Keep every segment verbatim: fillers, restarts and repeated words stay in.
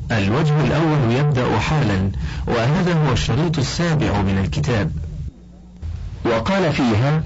الوجه الأول يبدأ حالا، وهذا هو الشريط السابع من الكتاب. وقال فيها: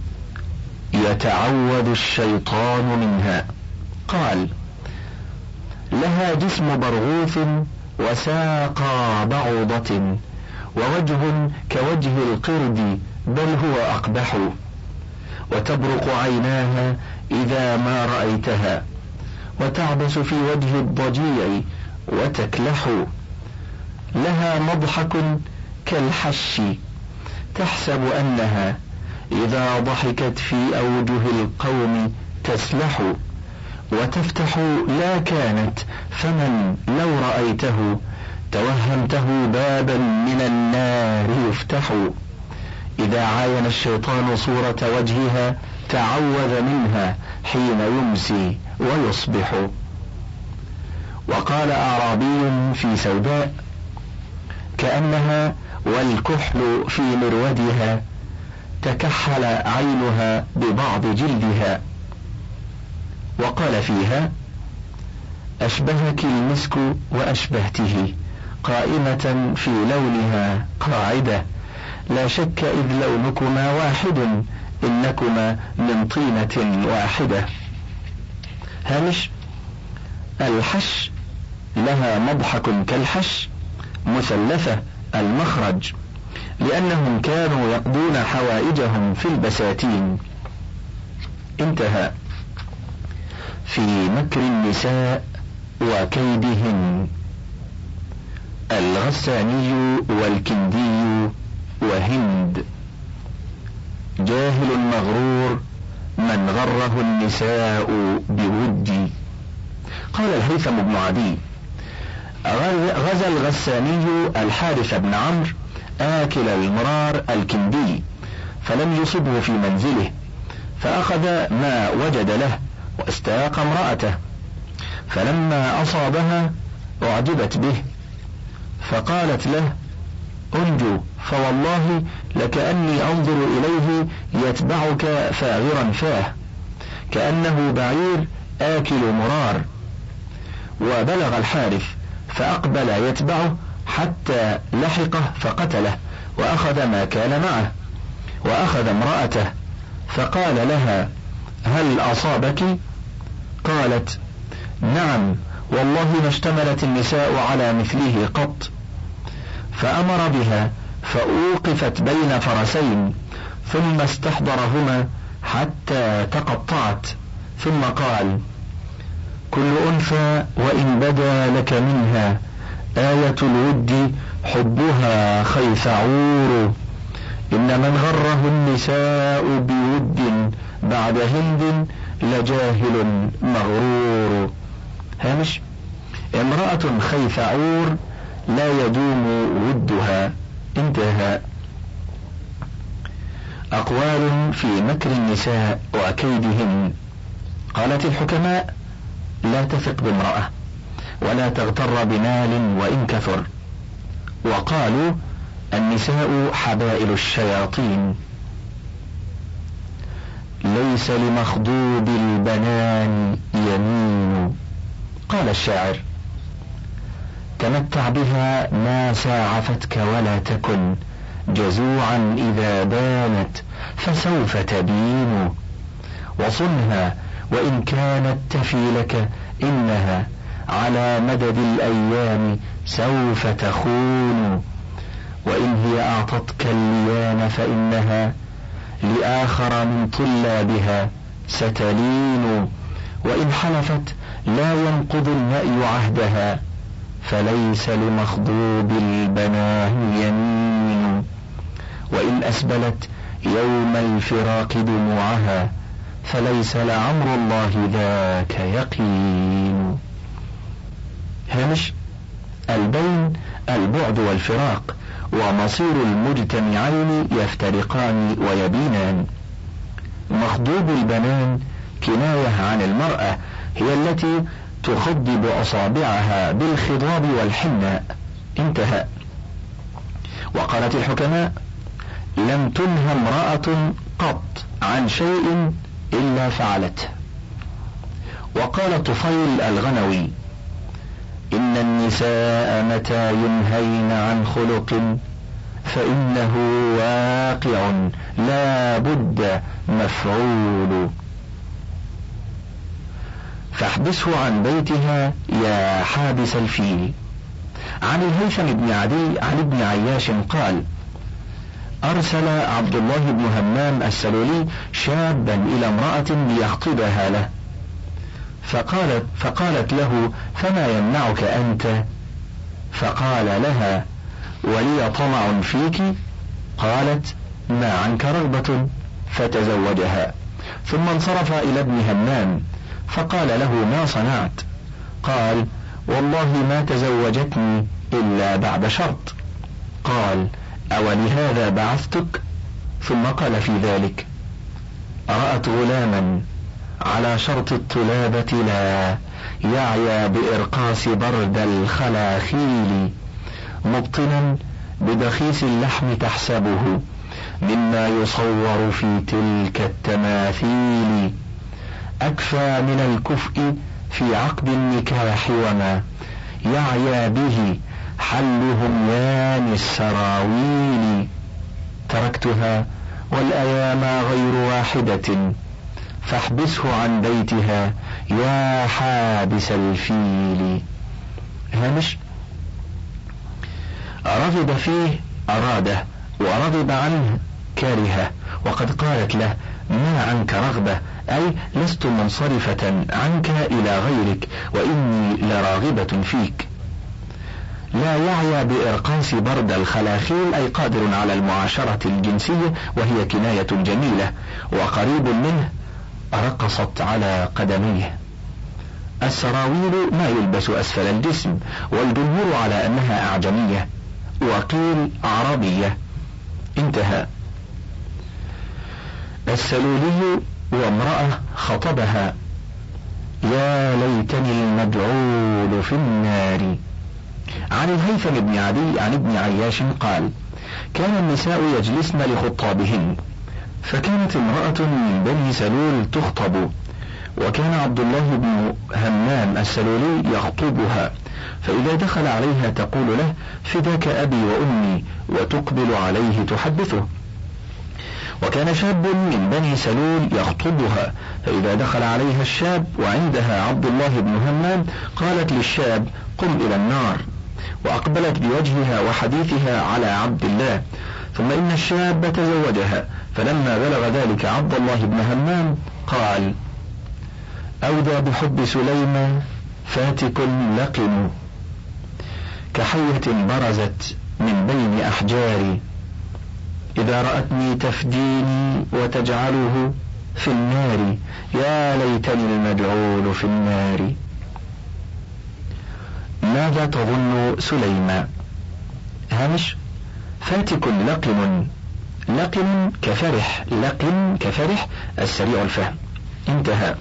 يتعوذ الشيطان منها. قال: لها جسم برغوث وساقا بعوضة ووجه كوجه القرد بل هو أقبح، وتبرق عيناها إذا ما رأيتها، وتعبس في وجه الضجيع وتكلح، لها مضحك كالحش تحسب أنها إذا ضحكت في أوجه القوم تسلح، وتفتح لا كانت فمن لو رأيته توهمته بابا من النار يفتح، إذا عاين الشيطان صورة وجهها تعوذ منها حين يمسي ويصبح. وقال أعرابي في سوداء: كأنها والكحل في مرودها تكحل عينها ببعض جلدها. وقال فيها: أشبهك المسك وأشبهته، قائمة في لونها قاعدة، لا شك إذ لونكما واحد، إنكما من طينة واحدة. هامش: الحش لها مضحك كالحش، مثلثة المخرج، لأنهم كانوا يقضون حوائجهم في البساتين. انتهى. في مكر النساء وكيدهن. الغساني والكندي وهند. جاهل مغرور من غره النساء بودي. قال الهيثم بن عدي: غزا الغساني الحارث بن عمرو آكل المرار الكندي فلم يصبه في منزله، فأخذ ما وجد له واستاق امرأته، فلما أصابها أعجبت به، فقالت له: أنجو، فوالله لكأني أنظر إليه يتبعك فاغرا فاه، كأنه بعير آكل مرار. وبلغ الحارث فأقبل يتبعه حتى لحقه فقتله، وأخذ ما كان معه، وأخذ امرأته، فقال لها: هل أصابك؟ قالت: نعم، والله ما اشتملت النساء على مثله قط. فأمر بها فأوقفت بين فرسين، ثم استحضرهما حتى تقطعت، ثم قال: كل أنثى وإن بدا لك منها آية الود حبها خيثعور، إن من غره النساء بود بعد هند لجاهل مغرور. هامش: امرأة خيثعور لا يدوم ودها. انتهى. أقوال في مكر النساء وكيدهن. قالت الحكماء: لا تثق بامرأة ولا تغتر بمال وإن كثر. وقالوا: النساء حبائل الشياطين. ليس لمخضوب البنان يمين. قال الشاعر: تمتع بها ما ساعفتك ولا تكن جزوعا إذا بانت فسوف تبين، وصنها وإن كانت تفي لك إنها على مدد الأيام سوف تخون، وإن هي أعطتك الليان فإنها لآخر من طلابها ستلين، وإن حلفت لا ينقض النأي عهدها فليس لمخضوب البنان يمين، وإن أسبلت يوم الفراق دموعها فليس لعمر الله ذاك يقين. هامش: البين البعد والفراق، ومصير المجتمعين يفترقان ويبينان. مخضوب البنان كناية عن المرأة، هي التي تخضب أصابعها بالخضاب والحناء. انتهى. وقالت الحكماء: لم تنهى امرأة قط عن شيء إلا فعلته. وقال طفيل الغنوي: إن النساء متى ينهين عن خلق فإنه واقع لا بد مفعول. فاحبسه عن بيتها يا حابس الفيل. عن الهيثم بن عدي عن ابن عياش قال: أرسل عبد الله بن همام السلولي شابا إلى امرأة ليخطبها له، فقالت, فقالت له: فما يمنعك أنت؟ فقال لها: ولي طمع فيك. قالت: ما عنك رغبة؟ فتزوجها. ثم انصرف إلى ابن همام فقال له: ما صنعت؟ قال: والله ما تزوجتني إلا بعد شرط. قال: أولهذا بعثتك؟ ثم قال في ذلك: رأت غلاما على شرط الطلابة لا يعيا بإرقاص برد الخلاخيل، مبطنا بدخيس اللحم تحسبه مما يصور في تلك التماثيل، أكفى من الكفء في عقد النكاح وما يعيا به حل هميان السراويل. تركتها والأيام غير واحدة فاحبسه عن بيتها يا حابس الفيل. هامش: رغب فيه أراده، ورغب عنه كرهه. وقد قالت له: ما عنك رغبة، أي لست منصرفة عنك إلى غيرك وإني لراغبة فيك. لا يعيا بإرقاص برد الخلاخيل أي قادر على المعاشرة الجنسية، وهي كناية جميلة، وقريب منه رقصت على قدميه. السراويل ما يلبس أسفل الجسم، والجمهور على أنها أعجمية، وقيل عربية. انتهى. السلولي وامرأة خطبها: يا ليتني المدعول في النار. عن الهيثم بن عدي عن ابن عياش قال: كان النساء يجلسن لخطابهن، فكانت امرأة من بني سلول تخطب، وكان عبد الله بن همام السلولي يخطبها، فإذا دخل عليها تقول له: فداك أبي وأمي، وتقبل عليه تحدثه. وكان شاب من بني سلول يخطبها، فإذا دخل عليها الشاب وعندها عبد الله بن همام قالت للشاب: قم إلى النار، وأقبلت بوجهها وحديثها على عبد الله. ثم إن الشاب تزوجها، فلما بلغ ذلك عبد الله بن همام قال: أودى بحب سليمة فاتك لقم، كحية برزت من بين أحجاري، إذا رأتني تفديني وتجعله في النار، يا ليتني المدعول في النار. ماذا تظن سليمة؟ هامش: فاتك لقم. لقم كفرح، لقم كفرح السريع الفهم. انتهى.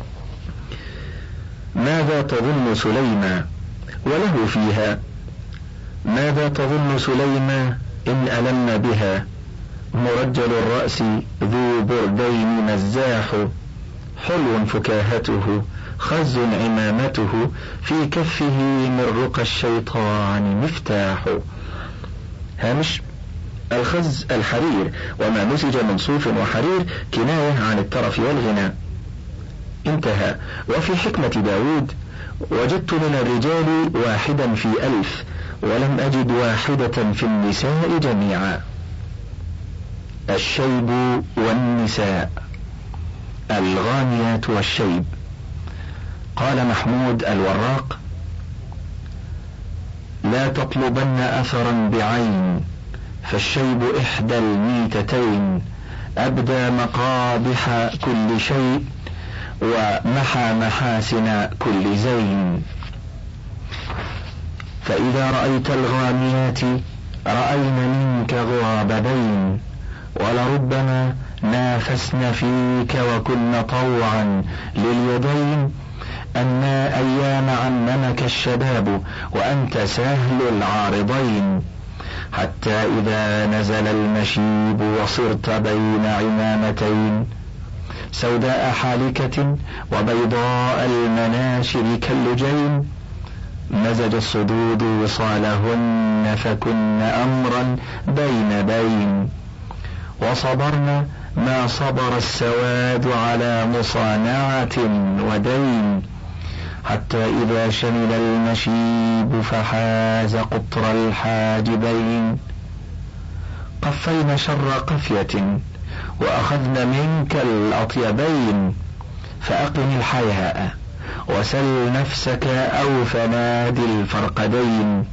ماذا تظن سليمة؟ وله فيها: ماذا تظن سليمة إن ألم بها، مرجل الرأس ذو بردين مزاح، حلو فكاهته خز عمامته، في كفه من رقى الشيطان مفتاح. هامش: الخز الحرير، وما نسج من صوف وحرير كناية عن الترف والغنى. انتهى. وفي حكمة داود: وجدت من الرجال واحدا في ألف، ولم أجد واحدة في النساء جميعا. الشيب والنساء. الغانيات والشيب. قال محمود الوراق: لا تطلبن أثرا بعين، فالشيب إحدى الميتتين، أبدى مقابح كل شيء، ومحى محاسن كل زين. فإذا رأيت الغانيات رأين منك غرابين، ولربما نافسن فيك وكن طوعا لليدين، أنا أيام عممك الشباب وأنت سهل العارضين، حتى إذا نزل المشيب وصرت بين عمامتين، سوداء حالكة وبيضاء المناشر كاللجين، مزج الصدود وصالهن فكن أمرا بين بين، وصبرن ما صبر السواد على مصانعة ودين، حتى إذا شمل المشيب فحاز قطر الحاجبين، قفين شر قفية وأخذن منك الأطيبين، فأقم الحياء وسل نفسك أو فنادي الفرقدين،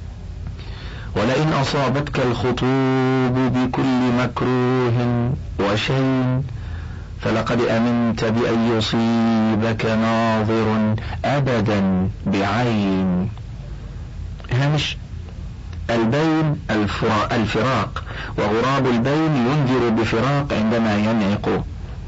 ولئن أصابتك الخطوب بكل مكروه وشين، فلقد أمنت بأن يصيبك ناظر أبدا بعين. هامش: البين الفراق، وغراب البين ينذر بفراق عندما ينعق.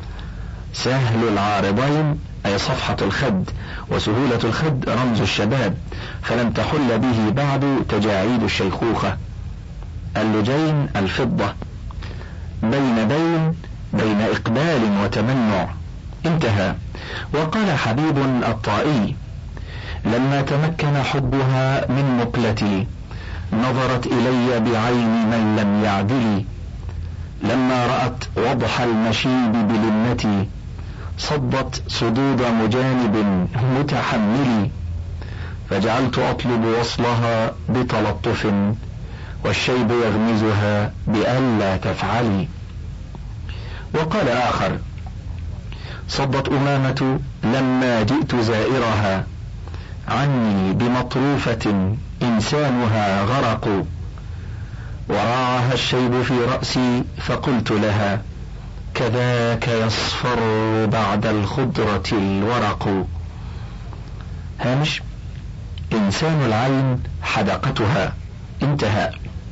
سهل العارضين أي صفحة الخد، وسهولة الخد رمز الشباب، فلم تحل به بعد تجاعيد الشيخوخة. اللجين الفضة. بين بين بين إقبال وتمنع. انتهى. وقال حبيب الطائي: لما تمكن حبها من مقلتي نظرت إلي بعين من لم يعدلي، لما رأت وضح المشيب بلمتي صدت صدود مجانب متحملي، فجعلت أطلب وصلها بتلطف والشيب يغمزها بألا تفعلي. وقال آخر: صدت أمامة لما جئت زائرها عني بمطروفة إنسانها غرق، وراعها الشيب في رأسي فقلت لها كذاك يصفر بعد الخضرة الورق. هامش: إنسان العين حدقتها. انتهى.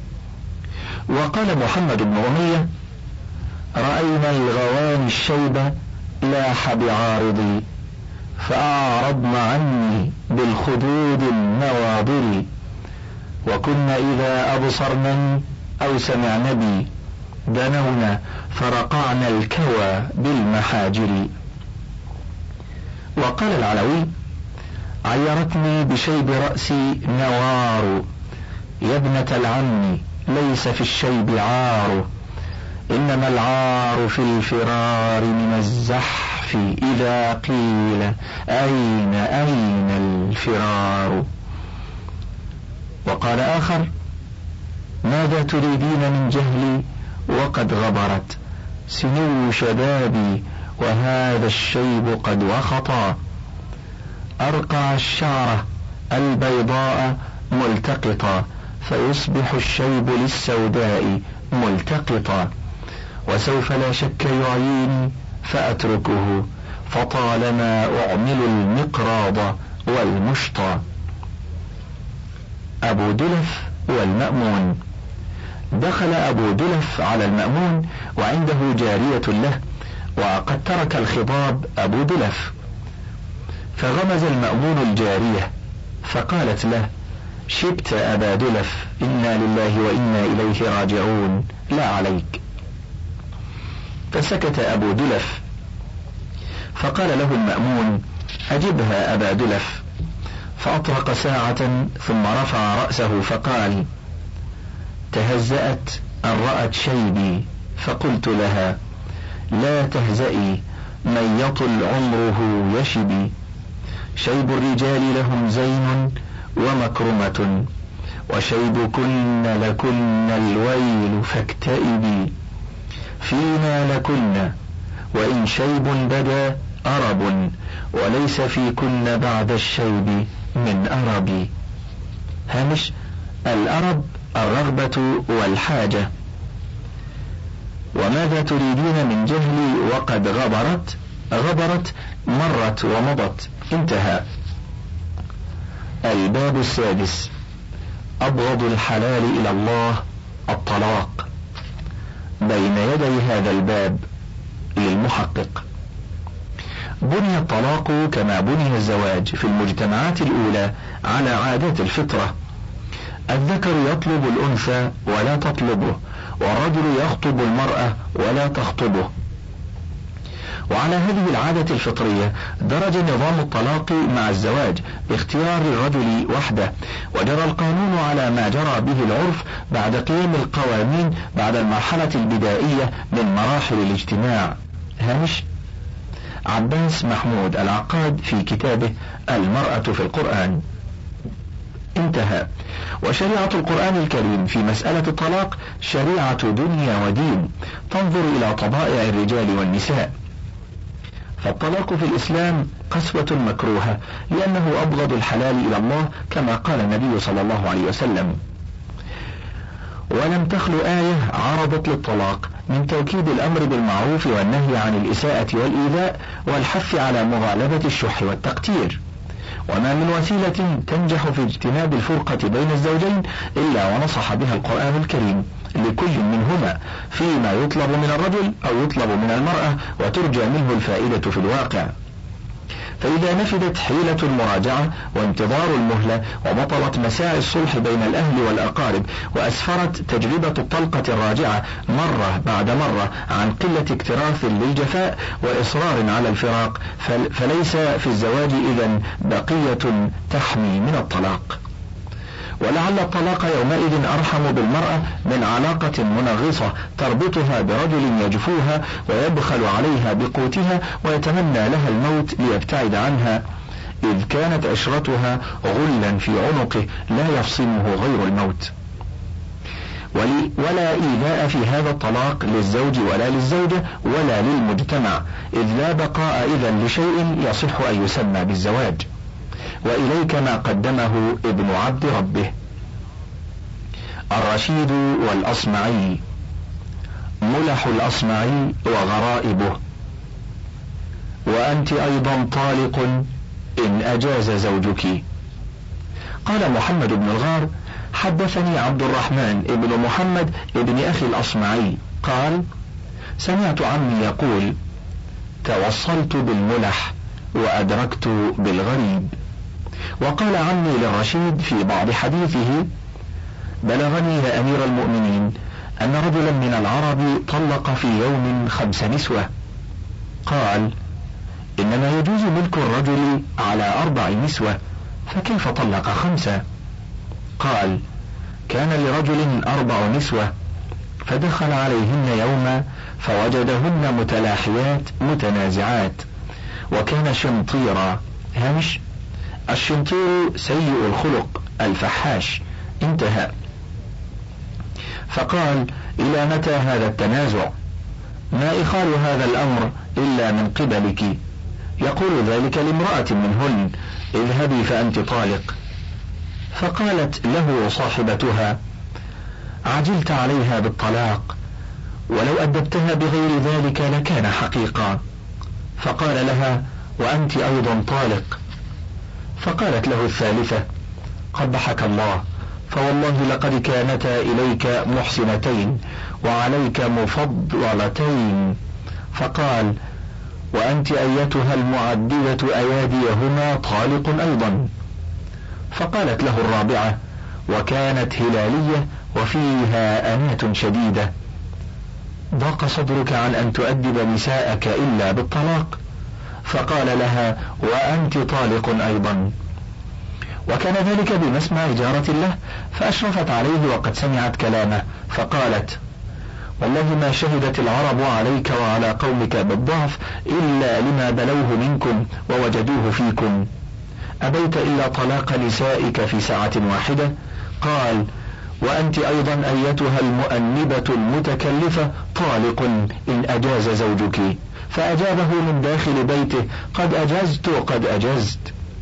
وقال محمد بن أمية: رأينا الغواني الشيب لاح بعارضي، فأعرضن عني بالخدود النواضر، وكنا إذا أبصرنني أو سمعن بي دنونا فرقعنا الكوى بالمحاجر. وقال العلوي: عيرتني بشيب رأسي نوار، يا ابنة العم ليس في الشيب عار، إنما العار في الفرار من الزحف إذا قيل أين أين الفرار. وقال آخر: ماذا تريدين من جهلي وقد غبرت سنو شبابي وهذا الشيب قد وخطا، أرقع الشعر البيضاء ملتقطا، فيصبح الشيب للسوداء ملتقطا، وسوف لا شك يعيني فأتركه، فطالما أعمل المقراض والمشطى. أبو دلف والمأمون. دخل أبو دلف على المأمون وعنده جارية له، وقد ترك الخضاب أبو دلف، فغمز المأمون الجارية فقالت له: شبت أبا دلف، إنا لله وإنا إليه راجعون، لا عليك. فسكت أبو دلف، فقال له المأمون: أجبها أبا دلف. فأطرق ساعة ثم رفع رأسه فقال: تهزأت أن رأت شيبي، فقلت لها: لا تهزئي، من يطل عمره يشبي، شيب الرجال لهم زين ومكرمة، وشيبكن لكن الويل فاكتئبي، فينا لكن وإن شيب بدا أرب، وليس فيكن بعد الشيب من أرب. هامش: الأرب الرغبة والحاجة. وماذا تريدين من جهلي وقد غبرت؟ غبرت مرت ومضت. انتهى. الباب السادس: أبغض الحلال إلى الله الطلاق. بين يدي هذا الباب للمحقق: بني الطلاق كما بني الزواج في المجتمعات الأولى على عادات الفطرة، الذكر يطلب الأنثى ولا تطلبه، والرجل يخطب المرأة ولا تخطبه، وعلى هذه العادة الفطرية درج نظام الطلاق مع الزواج باختيار الرجل وحده، وجرى القانون على ما جرى به العرف بعد قيام القوانين بعد المرحلة البدائية من مراحل الاجتماع. هامش عباس محمود العقاد في كتابه المرأة في القرآن. انتهى. وشريعة القرآن الكريم في مسألة الطلاق شريعة دنيا ودين، تنظر إلى طبائع الرجال والنساء. فالطلاق في الإسلام قسوة مكروهة لأنه أبغض الحلال إلى الله كما قال النبي صلى الله عليه وسلم. ولم تخل آية عرضت للطلاق من توكيد الأمر بالمعروف والنهي عن الإساءة والإيذاء والحث على مغالبة الشح والتقتير. وما من وسيلة تنجح في اجتناب الفرقة بين الزوجين إلا ونصح بها القرآن الكريم لكل منهما فيما يطلب من الرجل أو يطلب من المرأة وترجى منه الفائدة في الواقع. فإذا نفذت حيلة المراجعة وانتظار المهلة وبطلت مساعي الصلح بين الأهل والأقارب وأسفرت تجربة الطلقة الراجعة مرة بعد مرة عن قلة اكتراث للجفاء وإصرار على الفراق، فليس في الزواج إذن بقية تحمي من الطلاق. ولعل الطلاق يومئذ أرحم بالمرأة من علاقة منغصة تربطها برجل يجفوها ويبخل عليها بقوتها ويتمنى لها الموت ليبتعد عنها، إذ كانت عشرتها غلا في عنقه لا يفصمه غير الموت. ولا إيذاء في هذا الطلاق للزوج ولا للزوجة ولا للمجتمع، إذ لا بقاء إذن لشيء يصح أن يسمى بالزواج. وإليك ما قدمه ابن عبد ربه. الرشيد والأصمعي، ملح الأصمعي وغرائبه. وأنت أيضا طالق إن أجاز زوجك. قال محمد بن الغار: حدثني عبد الرحمن ابن محمد ابن أخي الأصمعي قال: سمعت عمي يقول: توصلت بالملح وأدركت بالغريب. وقال عمي للرشيد في بعض حديثه: بلغني يا أمير المؤمنين أن رجلا من العرب طلق في يوم خمس نسوة. قال: إنما يجوز ملك الرجل على أربع نسوة، فكيف طلق خمسة؟ قال: كان لرجل أربع نسوة، فدخل عليهن يوما فوجدهن متلاحيات متنازعات، وكان شمطيرا. هامش الشمطير سيء الخلق الفحاش. انتهى. فقال: إلى متى هذا التنازع؟ ما إخال هذا الأمر إلا من قبلك. يقول ذلك لامرأة منهن: اذهبي فأنت طالق. فقالت له صاحبتها: عجلت عليها بالطلاق، ولو أدبتها بغير ذلك لكان حقيقا. فقال لها: وأنت أيضا طالق. فقالت له الثالثة: قبحك الله، فوالله لقد كانتا إليك محسنتين وعليك مفضلتين. فقال: وأنت أيتها المعددة أياديهما طالق أيضا. فقالت له الرابعة، وكانت هلالية وفيها أنات شديدة: ضاق صدرك عن أن تؤدب نساءك إلا بالطلاق. فقال لها: وأنت طالق أيضا. وكان ذلك بمسمع جارة له، فأشرفت عليه وقد سمعت كلامه، فقالت: والله ما شهدت العرب عليك وعلى قومك بالضعف إلا لما بلوه منكم ووجدوه فيكم. أبيت إلا طلاق نسائك في ساعة واحدة؟ قال: وأنت أيضا أيتها المؤنبة المتكلفة طالق إن أجاز زوجك. فأجابه من داخل بيته: قد أجزت قد أجزت.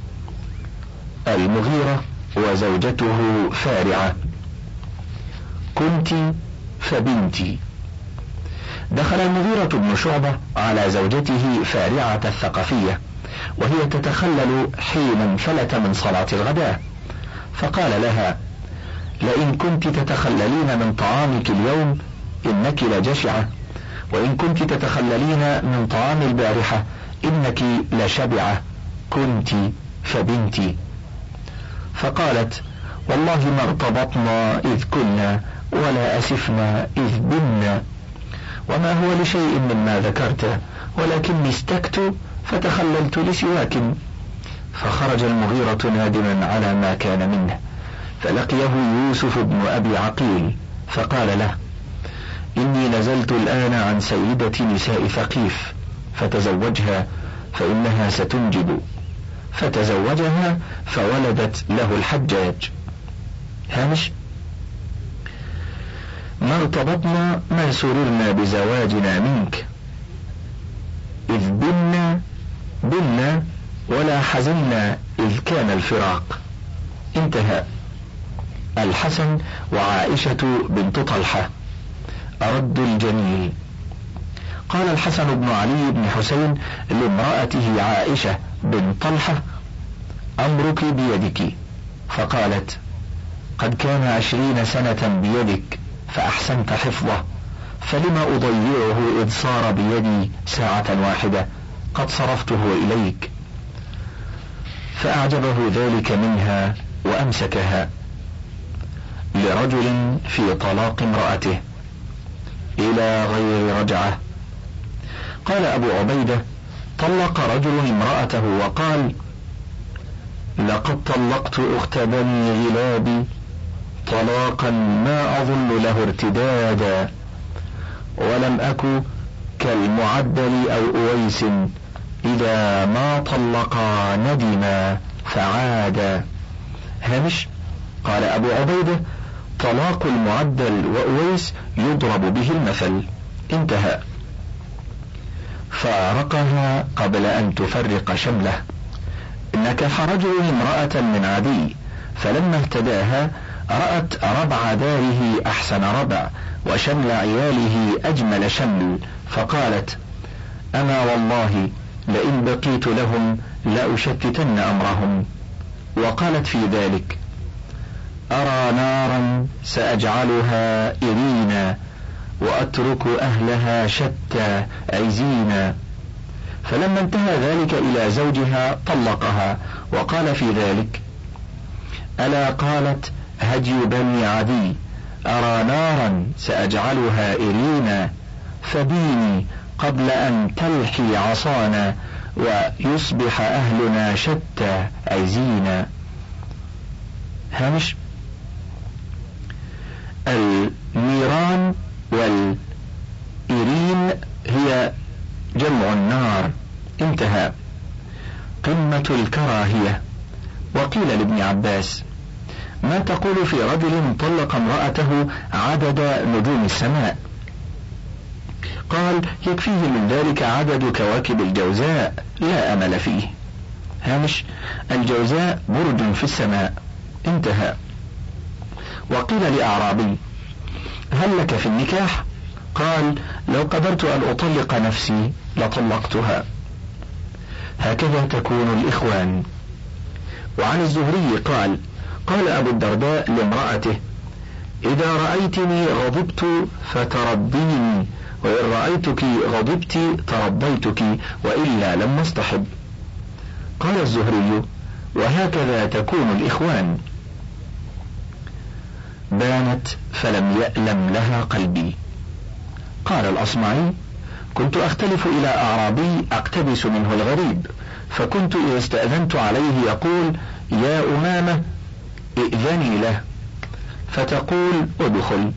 المغيرة وزوجته فارعة. كنت فبنتي. دخل المغيرة بن شعبة على زوجته فارعة الثقفية وهي تتخلل حين انفلت من صلاة الغداء، فقال لها: لئن كنت تتخللين من طعامك اليوم إنك لجشعة، وإن كنت تتخللين من طعام البارحة إنك لشبعة. كنت فبنتي. فقالت: والله ما ارتبطنا إذ كنا ولا أسفنا إذ بنا، وما هو لشيء مما ذكرته، ولكني استكت فتخللت لسواك. فخرج المغيرة نادما على ما كان منه، فلقيه يوسف بن أبي عقيل فقال له: إني نزلت الآن عن سيدة نساء ثقيف فتزوجها فإنها ستنجب. فتزوجها فولدت له الحجاج. هامش: ما ارتبطنا ما سررنا بزواجنا منك، إذ بنا بنا ولا حزنا إذ كان الفراق. انتهى. الحسن وعائشة بنت طلحة. أرد الجميل. قال الحسن بن علي بن حسين لامرأته عائشة بنت طلحة: أمرك بيدك. فقالت: قد كان عشرين سنة بيدك فأحسنت حفظه، فلما أضيعه إذ صار بيدي ساعة واحدة، قد صرفته إليك. فأعجبه ذلك منها وأمسكها. لرجل في طلاق امرأته إلى غير رجعة. قال أبو عبيدة: طلق رجل امرأته وقال: لقد طلقت أخت بني غلاب طلاقا ما أظن له ارتدادا، ولم أك كالمعدل أو أويس إذا ما طلقا ندما فعادا. هامش: قال أبو عبيدة: طلاق المعدل وأويس يضرب به المثل. انتهى. فارقها قبل أن تفرق شمله. نكح رجل امرأة من عدي، فلما اهتداها رأت ربع داره أحسن ربع وشمل عياله أجمل شمل، فقالت: أما والله لئن بقيت لهم لأشتتن أمرهم. وقالت في ذلك: أرى نارا سأجعلها إرينا وأترك أهلها شتى عزينا. فلما انتهى ذلك إلى زوجها طلقها، وقال في ذلك: ألا قالت هدي بني عدي: أرى نارا سأجعلها إرينا، فبيني قبل أن تلحي عصانا ويصبح أهلنا شتى عزينا. هامش: النيران والإيرين هي جمع النار. انتهى. قمة الكراهية. وقيل لابن عباس: ما تقول في رجل طلق امرأته عدد نجوم السماء؟ قال: يكفيه من ذلك عدد كواكب الجوزاء، لا أمل فيه. هامش: الجوزاء برج في السماء. انتهى. وقيل لأعرابي: هل لك في النكاح؟ قال: لو قدرت أن أطلق نفسي لطلقتها. هكذا تكون الإخوان. وعن الزهري قال: قال أبو الدرداء لامرأته: إذا رأيتني غضبت فترضيني، وإن رأيتك غضبت ترضيتك، وإلا لم نصطحب. قال الزهري: وهكذا تكون الإخوان. بانت فلم يألم لها قلبي. قال الأصمعي: كنت أختلف إلى أعرابي أقتبس منه الغريب، فكنت إذا استأذنت عليه يقول: يا أمامة ائذني له، فتقول: ادخل.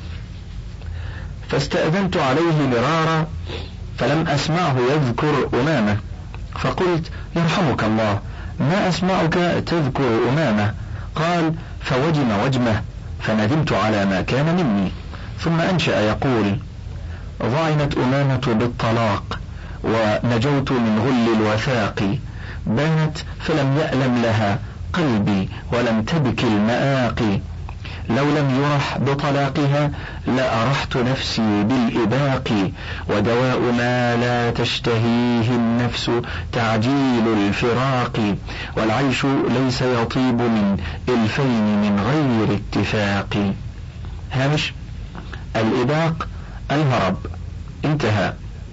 فاستأذنت عليه مرارا فلم أسمعه يذكر أمامة، فقلت: يرحمك الله، ما أسمعك تذكر أمامة. قال: فوجم وجمه، فندمت على ما كان مني. ثم أنشأ يقول: ضعنت أمامة بالطلاق ونجوت من غل الوثاق، بانت فلم يألم لها قلبي ولم تبك المآقي، لو لم يرح بطلاقها لأرحت نفسي بالإباق، ودواء ما لا تشتهيه النفس تعجيل الفراق، والعيش ليس يطيب من إلفين من غير اتفاق. هامش: الإباق الهرب. انتهى.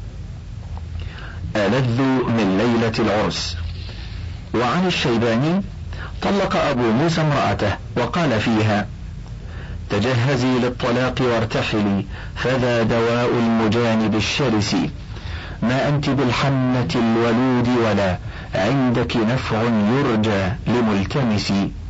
ألذ من ليلة العرس. وعن الشيباني: طلق أبو موسى امرأته وقال فيها: تجهزي للطلاق وارتحلي، فذا دواء المجانب الشرس. ما أنت بالحنة الولود ولا عندك نفع يرجى لملتمس.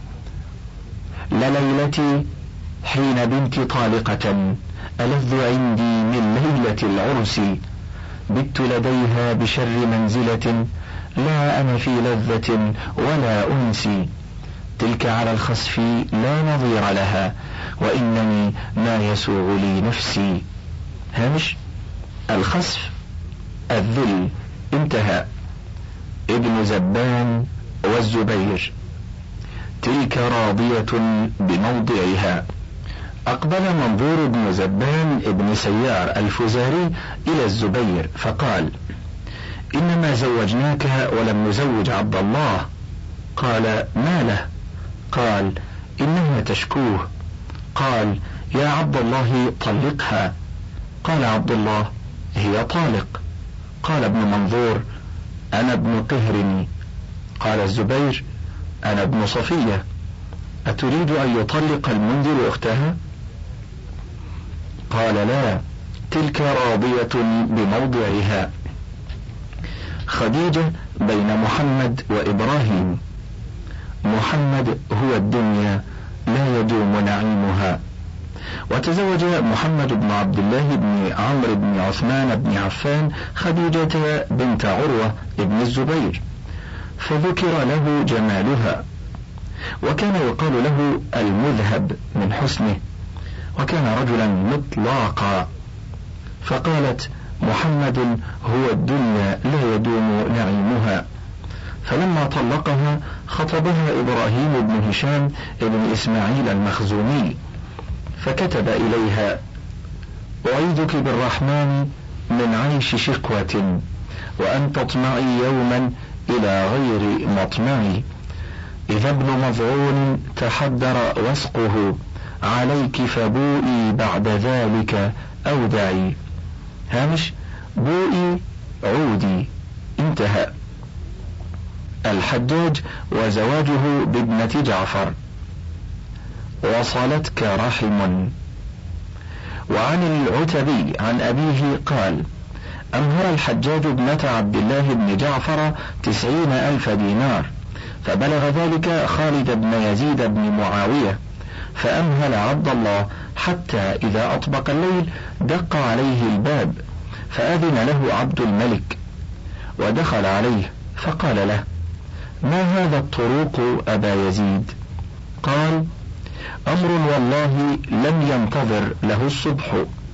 لليلتي حين بنت طالقة ألذ عندي من ليلة العرس، بت لديها بشر منزلة لا أنا في لذة ولا أنس، تلك على الخسف لا نظير لها وإنني ما يسوع لي نفسي. هامش: الخسف الذل. انتهى. ابن زبان والزبير: تلك راضية بموضعها. أقبل منظور بن زبان ابن سيار الفزاري إلى الزبير فقال: إنما زوجناك ولم نزوج عبد الله. قال: ما له؟ قال: إنها تشكوه. قال: يا عبد الله طلقها. قال عبد الله: هي طالق. قال ابن منظور: أنا ابن قهرني. قال الزبير: أنا ابن صفية. أتريد أن يطلق المنذر أختها؟ قال: لا، تلك راضية بموضعها. خديجة بين محمد وإبراهيم. محمد هو الدنيا لا يدوم نعيمها. وتزوج محمد بن عبد الله بن عمرو بن عثمان بن عفان خديجة بنت عروة بن الزبير، فذكر له جمالها، وكان يقال له المذهب من حسنه، وكان رجلا مطلاقا، فقالت: محمد هو الدنيا لا يدوم نعيمها. فلما طلقها خطبها إبراهيم بن هشام بن إسماعيل المخزومي، فكتب إليها: أعيذك بالرحمن من عيش شقوة، وأن تطمعي يوما إلى غير مطمعي، إذا ابن مظعون تحدر وسقه، عليك فبوئي بعد ذلك أودعي. هامش: بوئي عودي. انتهى. الحجاج وزواجه بابنة جعفر. وصلتك رحم. وعن العتبي عن أبيه قال: أمهر الحجاج ابنة عبد الله بن جعفر تسعين ألف دينار، فبلغ ذلك خالد بن يزيد بن معاوية، فأمهل عبد الله حتى إذا أطبق الليل دق عليه الباب، فأذن له عبد الملك، ودخل عليه فقال له: ما هذا الطروق أبا يزيد؟ قال: أمر والله لم ينتظر له الصبح.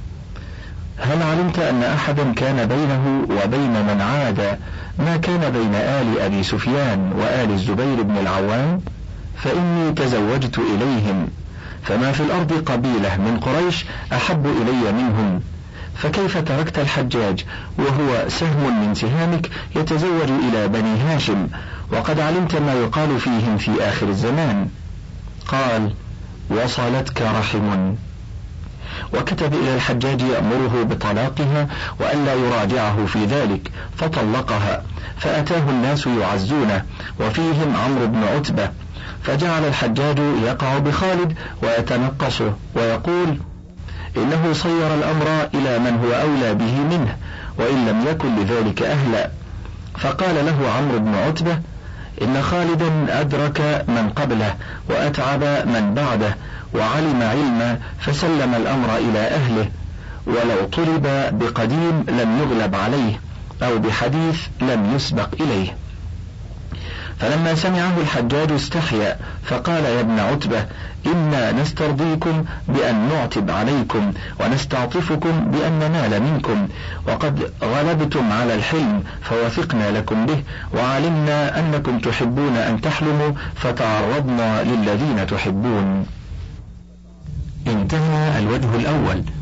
هل علمت أن أحدا كان بينه وبين من عاد ما كان بين آل أبي سفيان وآل الزبير بن العوام؟ فإني تزوجت إليهم، فما في الأرض قبيلة من قريش أحب إلي منهم، فكيف تركت الحجاج وهو سهم من سهامك يتزوج إلى بني هاشم، وقد علمت ما يقال فيهم في آخر الزمان؟ قال: وصلتك رحم. وكتب إلى الحجاج يأمره بطلاقها وألا يراجعه في ذلك، فطلقها، فأتاه الناس يعزونه، وفيهم عمرو بن عتبة، فجعل الحجاج يقع بخالد ويتنقصه ويقول: إنه صير الأمر إلى من هو أولى به منه، وإن لم يكن لذلك أهلا. فقال له عمرو بن عتبة: إن خالدا أدرك من قبله وأتعب من بعده وعلم علما، فسلم الأمر إلى أهله، ولو طلب بقديم لم يغلب عليه، أو بحديث لم يسبق إليه. فلما سمعه الحجاج استحيا، فقال: يا ابن عتبة، إنا نسترضيكم بأن نعتب عليكم، ونستعطفكم بأن ننال منكم، وقد غلبتم على الحلم فوثقنا لكم به، وعلمنا أنكم تحبون أن تحلموا، فتعرضنا للذين تحبون. انتهى الوجه الأول.